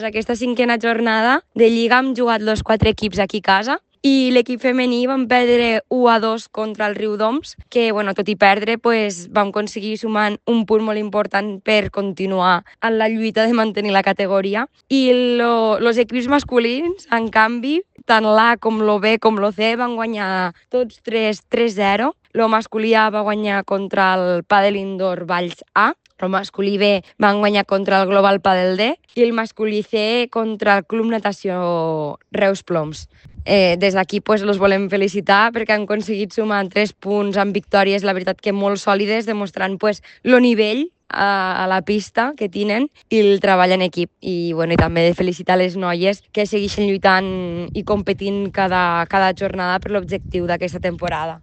Aquesta cinquena jornada de Lliga hem jugat els 4 equips aquí a casa i l'equip femení vam perdre 1-2 contra el Riudoms, que tot i perdre vam aconseguir sumar un punt molt important per continuar en la lluita de mantenir la categoria. I els equips masculins, en canvi, tant l'A com el B com el C van guanyar tots 3-0. El masculí A va guanyar contra el Padel Indoor Valls A, el masculí B van guanyar contra el Global Padel D i el masculí C contra el Club Natació Reus Ploms. Des d'aquí els volem felicitar perquè han aconseguit sumar 3 punts amb victòries, la veritat que molt sòlides, demostrant el nivell a la pista que tenen i el treball en equip. I també de felicitar les noies que segueixen lluitant i competint cada jornada per l'objectiu d'aquesta temporada.